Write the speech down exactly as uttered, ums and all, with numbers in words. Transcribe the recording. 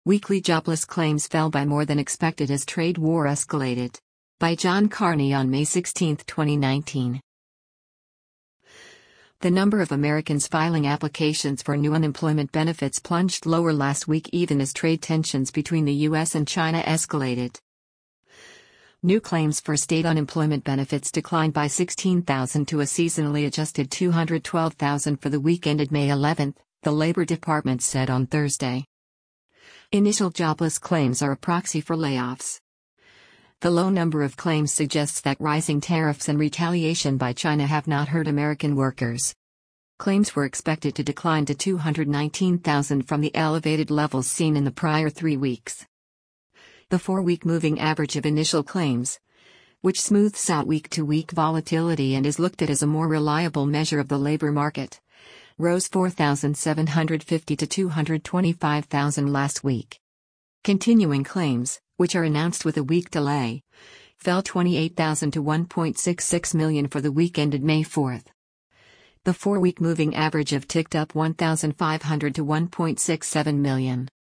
Weekly jobless claims fell by more than expected as trade war escalated. By John Carney on May sixteenth, twenty nineteen. The number of Americans filing applications for new unemployment benefits plunged lower last week even as trade tensions between the U S and China escalated. New claims for state unemployment benefits declined by sixteen thousand to a seasonally adjusted two hundred twelve thousand for the week ended May eleventh, the Labor Department said on Thursday. Initial jobless claims are a proxy for layoffs. The low number of claims suggests that rising tariffs and retaliation by China have not hurt American workers. Claims were expected to decline to two hundred nineteen thousand from the elevated levels seen in the prior three weeks. The four-week moving average of initial claims, which smooths out week-to-week volatility and is looked at as a more reliable measure of the labor market, rose four thousand seven hundred fifty to two hundred twenty-five thousand last week. Continuing claims, which are announced with a week delay, fell twenty-eight thousand to one point six six million for the week ended May fourth. The four-week moving average of ticked up one thousand five hundred to one point six seven million.